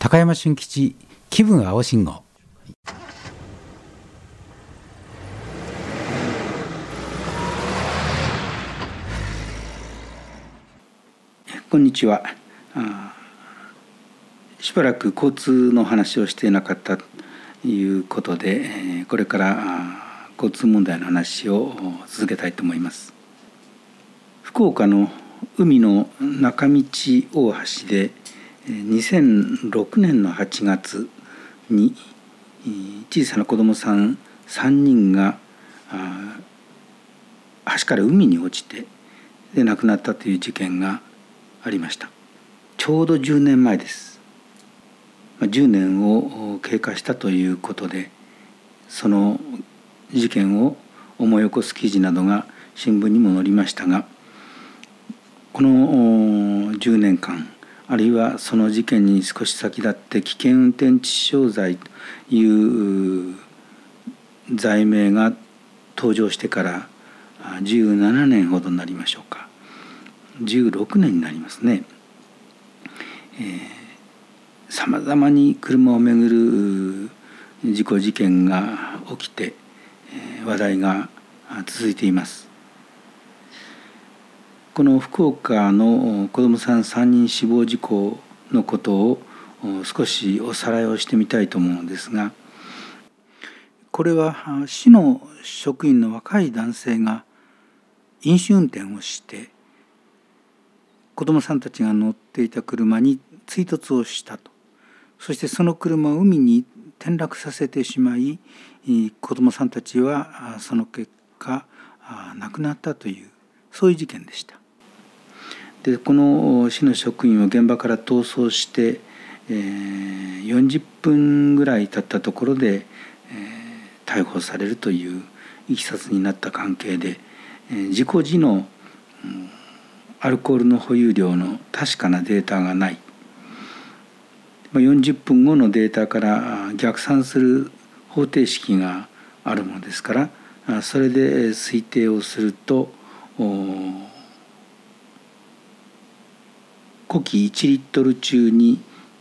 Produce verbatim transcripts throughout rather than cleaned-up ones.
高山俊吉気分青信号。 こんにちは。あしばらく交通の話をしていなかったということで、これから交通問題の話を続けたいと思います。福岡の海の中道大橋でにせんろくねんのはちがつに小さな子どもさんさんにんが橋から海に落ちてで亡くなったという事件がありました。ちょうどじゅうねんまえです。じゅうねんを経過したということで、その事件を思い起こす記事などが新聞にも載りましたが、このじゅうねんかんあるいはその事件に少し先立って危険運転致死傷罪という罪名が登場してからじゅうななねんほどになりましょうか。じゅうろくねんになりますね。さまざまに車をめぐる事故事件が起きて話題が続いています。この福岡の子どもさんさんにん死亡事故のことを少しおさらいをしてみたいと思うのですが、これは市の職員の若い男性が飲酒運転をして子どもさんたちが乗っていた車に追突をしたと。そしてその車を海に転落させてしまい、子どもさんたちはその結果亡くなったという、そういう事件でした。でこの市の職員は現場から逃走して、えー、よんじゅっぷんぐらい経ったところで、えー、逮捕されるといういきさつになった関係で、えー、事故時の、うん、アルコールの保有量の確かなデータがない。よんじゅっぷんごのデータから逆算する方程式があるものですから、それで推定をすると呼気いちリットル中に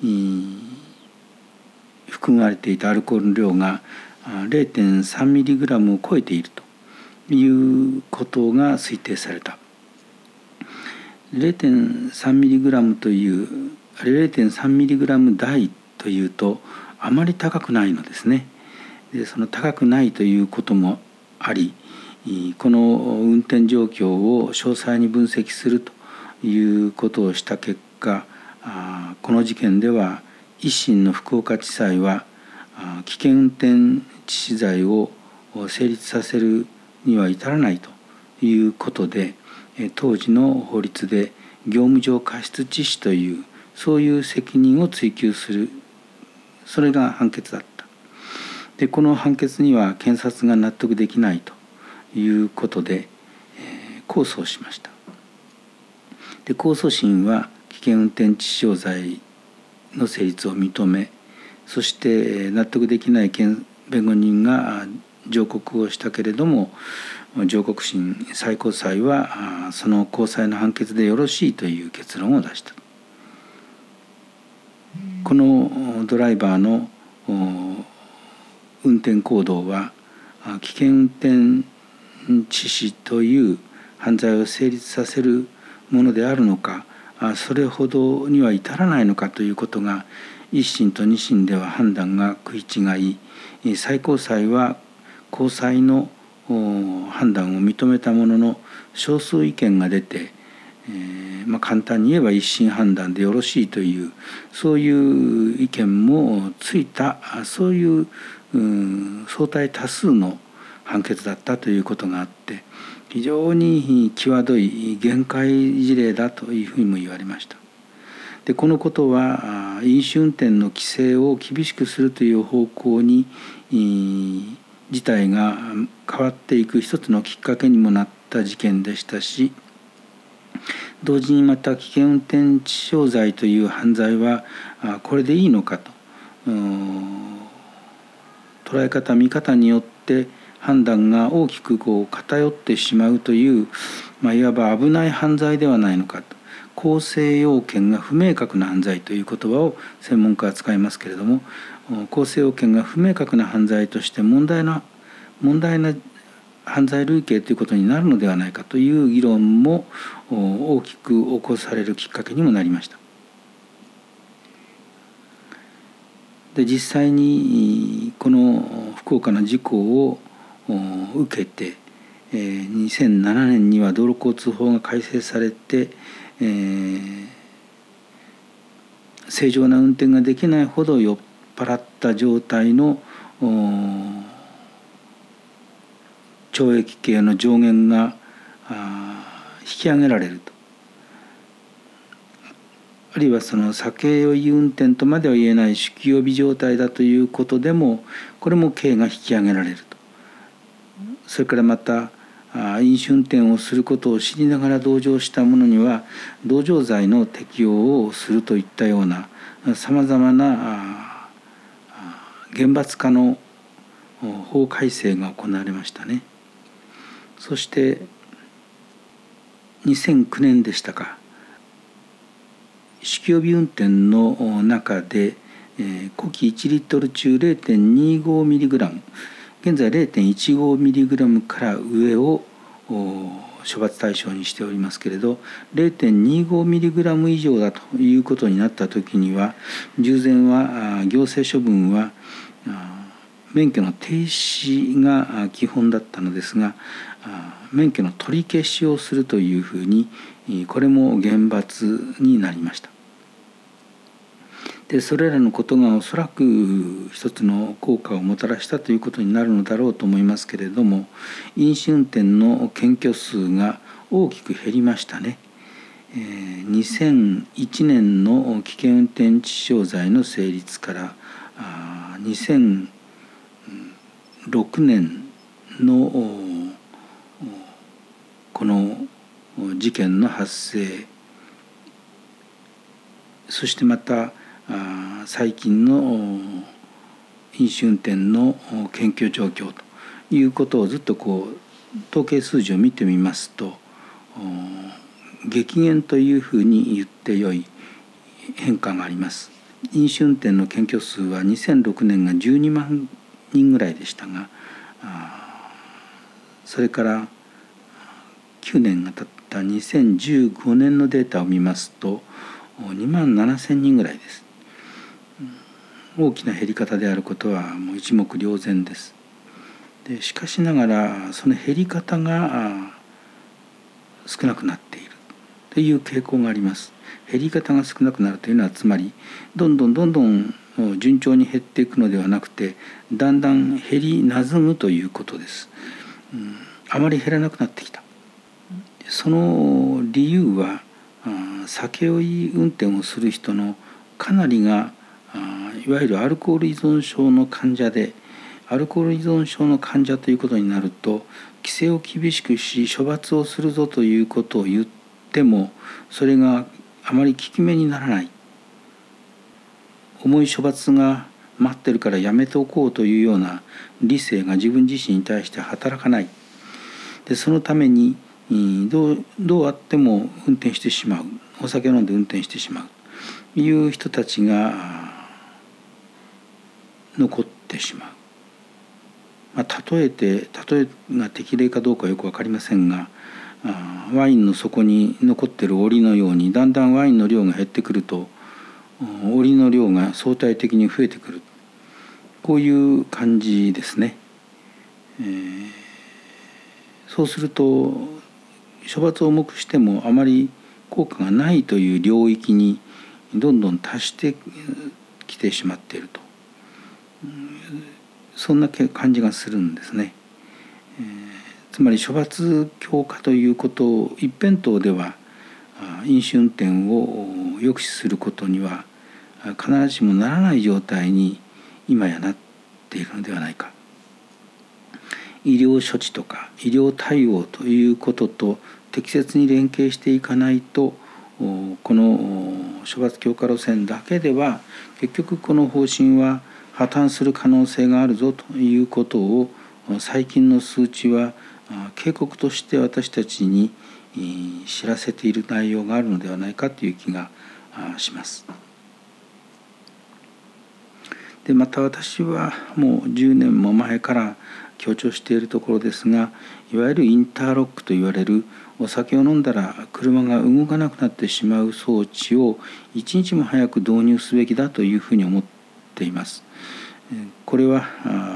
含まれていたアルコールの量が れいてんさんミリグラム を超えているということが推定された。れいてんさんミリグラム というあれ れいてんさんミリグラム 台というとあまり高くないのですね。でその高くないということもあり、この運転状況を詳細に分析するということをした結果、この事件では一審の福岡地裁は危険運転致死罪を成立させるには至らないということで、当時の法律で業務上過失致死というそういう責任を追及する、それが判決だった。でこの判決には検察が納得できないということで、えー、控訴をしました。で控訴審は危険運転致死傷罪の成立を認め、そして納得できない弁護人が上告をしたけれども、上告審最高裁はその高裁の判決でよろしいという結論を出した。このドライバーの運転行動は危険運転致死という犯罪を成立させるものであるのか、それほどには至らないのかということが一審と二審では判断が食い違い、最高裁は高裁の判断を認めたものの少数意見が出て、えーまあ、簡単に言えば一審判断でよろしいというそういう意見もついた、そういう、うん、相対多数の判決だったということがあって、非常に際どい限界事例だというふうにも言われました。でこのことは飲酒運転の規制を厳しくするという方向に事態が変わっていく一つのきっかけにもなった事件でしたし、同時にまた危険運転致死傷罪という犯罪はこれでいいのかと、捉え方見方によって判断が大きくこう偏ってしまうという、まあ、いわば危ない犯罪ではないのかと、 構成要件が不明確な犯罪という言葉を専門家は使いますけれども、構成要件が不明確な犯罪として問題な問題な犯罪類型ということになるのではないかという議論も大きく起こされるきっかけにもなりました。で実際にこの福岡の事故を受けてにせんななねんには道路交通法が改正されて、えー、正常な運転ができないほど酔っ払った状態の懲役刑の上限が引き上げられると。あるいはその酒酔い運転とまでは言えない酒気帯び状態だということでもこれも刑が引き上げられると。それからまた飲酒運転をすることを知りながら同乗した者には同乗罪の適用をするといったようなさまざまな厳罰化の法改正が行われましたね。そしてにせんきゅうねんでしたか、酒気帯び運転の中で呼気いちリットル中 ゼロテンにじゅうごミリグラム、 現在 ゼロテンいちごミリグラム から上を処罰対象にしておりますけれど、 ゼロテンにじゅうごミリグラム 以上だということになったときには従前は行政処分は免許の停止が基本だったのですが、免許の取り消しをするというふうにこれも厳罰になりました。でそれらのことがおそらく一つの効果をもたらしたということになるのだろうと思いますけれども、飲酒運転の検挙数が大きく減りましたね。えー、にせんいちねんの危険運転致死傷罪の成立からあにせんろくねんのこの事件の発生、そしてまた最近の飲酒運転の検挙状況ということをずっとこう統計数字を見てみますと激減というふうに言ってよい変化があります。飲酒運転の検挙数はにせんろくねんがじゅうにまんにんぐらいでしたが、それからきゅうねんが経ったにせんじゅうごねんのデータを見ますとにまんななせんにんぐらいです。大きな減り方であることはもう一目瞭然です。でしかしながらその減り方が少なくなっているという傾向があります。減り方が少なくなるというのはつまりどんどんどんどん順調に減っていくのではなくてだんだん減りなずむということです。うん、あまり減らなくなってきた。その理由は酒酔い運転をする人のかなりがいわゆるアルコール依存症の患者で、アルコール依存症の患者ということになると規制を厳しくし処罰をするぞということを言ってもそれがあまり効き目にならない、重い処罰が待ってるからやめておこうというような理性が自分自身に対して働かない。でそのためにどう、どうあっても運転してしまう、お酒を飲んで運転してしまうという人たちが残ってしまう。まあ、例えて例えが適齢かどうかはよく分かりませんが、ワインの底に残っている檻のようにだんだんワインの量が減ってくると檻の量が相対的に増えてくる、こういう感じですね。えー、そうすると処罰を重くしてもあまり効果がないという領域にどんどん達してきてしまっていると、そんな感じがするんですね。えー、つまり処罰強化ということを一辺倒では飲酒運転を抑止することには必ずしもならない状態に今やなっているのではないか。医療処置とか医療対応ということと適切に連携していかないとこの処罰強化路線だけでは結局この方針は破綻する可能性があるぞということを最近の数値は警告として私たちに知らせている内容があるのではないかという気がします。でまた私はもうじゅうねんも前から強調しているところですが、いわゆるインターロックといわれるお酒を飲んだら車が動かなくなってしまう装置を一日も早く導入すべきだというふうに思っています。これは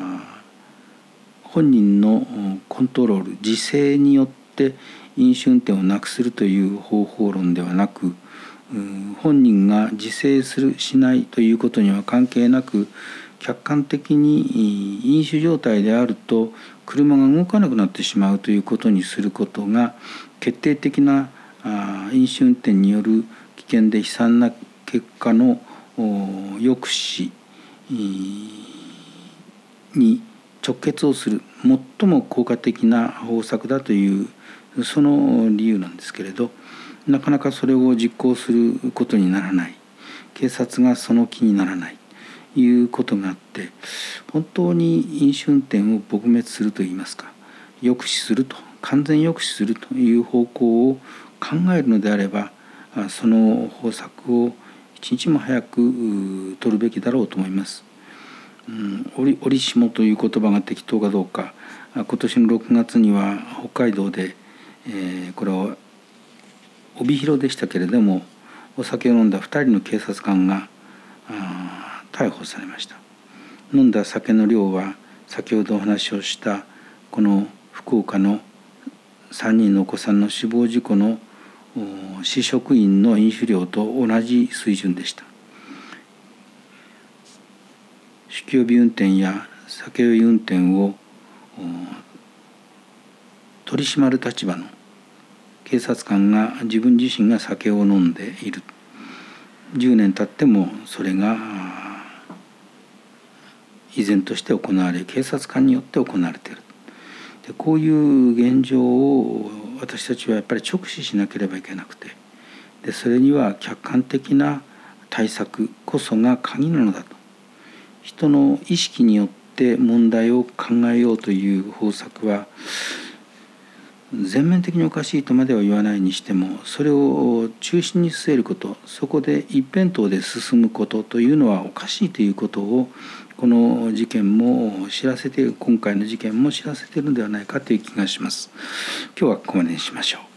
本人のコントロール、自制によって飲酒運転をなくするという方法論ではなく、本人が自制するしないということには関係なく、客観的に飲酒状態であると車が動かなくなってしまうということにすることが、決定的な飲酒運転による危険で悲惨な結果の抑止に直結をする最も効果的な方策だというその理由なんですけれど、なかなかそれを実行することにならない、警察がその気にならないということがあって、本当に飲酒運転を撲滅するといいますか、抑止すると、完全抑止するという方向を考えるのであれば、その方策を一日も早く取るべきだろうと思います。うん、折折しもという言葉が適当かどうか、今年のろくがつには北海道で、えー、これは帯広でしたけれども、お酒を飲んだふたりの警察官が逮捕されました。飲んだ酒の量は先ほどお話をしたこの福岡のさんにんのお子さんの死亡事故の市職員の飲酒量と同じ水準でした。酒気帯び運転や酒酔い運転を取り締まる立場の警察官が自分自身が酒を飲んでいる、じゅうねん経ってもそれが依然として行われ、警察官によって行われている。でこういう現状を私たちはやっぱり直視しなければいけなくて、でそれには客観的な対策こそが鍵なのだと。人の意識によって問題を考えようという方策は全面的におかしいとまでは言わないにしても、それを中心に据えること、そこで一辺倒で進むことというのはおかしいということを、この事件も知らせて、今回の事件も知らせているのではないかという気がします。今日はここまでにしましょう。